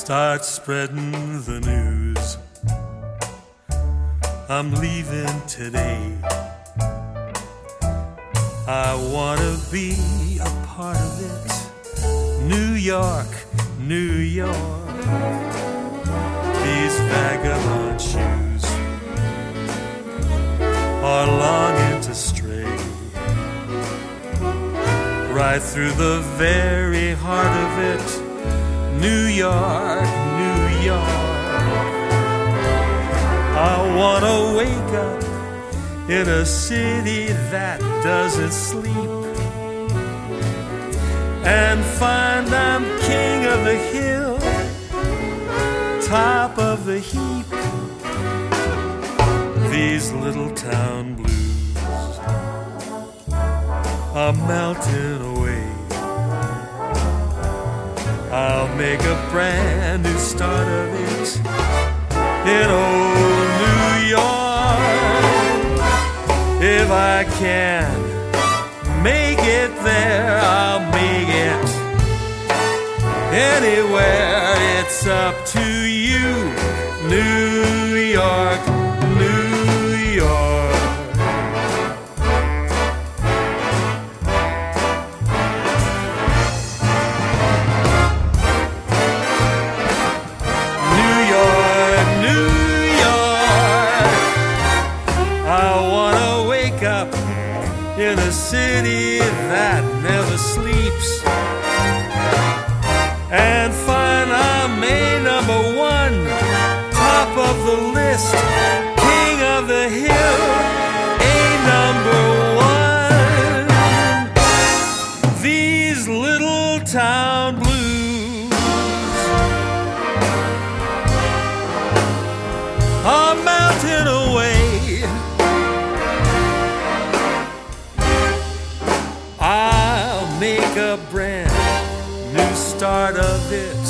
start spreading the news. I'm leaving today. I wanna be a part of it. New York, New York. These vagabond shoes are longing to stray right through the very heart of it. New York, New York. I wanna wake up in a city that doesn't sleep and find I'm king of the hill, top of the heap. These little town blues are melting away. I'll make a brand new start of it in old New York. If I can make it there, I'll make it anywhere. It's up to you, New York, New York. New York, New York. I wanna wake up in a city that never sleeps and find I'm a number one, top of the list, king of the hill, a number one. These little town blues are melting away. I'll make a brand new start of it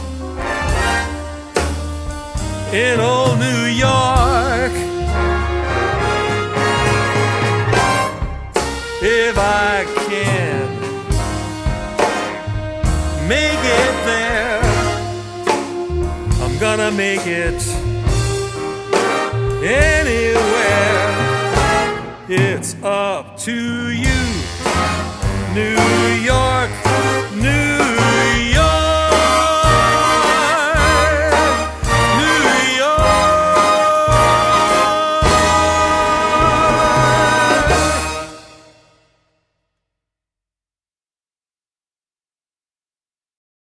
in old New York. If I can make it there, I'm gonna make it anywhere. It's up to you, New York.